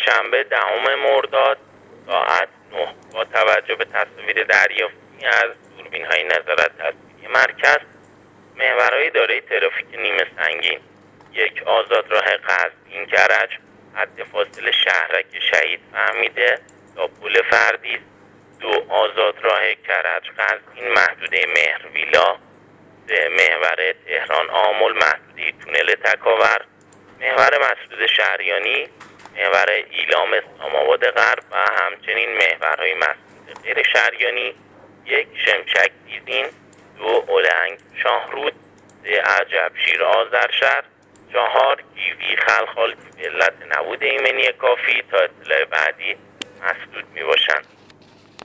شنبه 10 مرداد ساعت 9 با توجه به تصاویر دریافتی از دوربین‌های نظارت تصویری مرکز، محورهای دارای ترافیک نیمه سنگین: 1 آزادراه قزوین کرج حد فاصله شهرک شهید فهمیده تا پل فردیس، 2 آزادراه کرج قزوین محدوده مهرویلا، 3 محور تهران آمل محدوده تونل تکاور، محور مسعود شهریانی، محور ایلام اسلام‌آباد غرب و همچنین محورهای مسعود غیر شهریانی: 1 شمشک دیزین، 2 اولنگ شاهرود، 3 عجبشیر آذرشهر، 4 گیوی خلخال که به علت نبود ایمنی کافی تا اطلاع بعدی مسدود می باشند.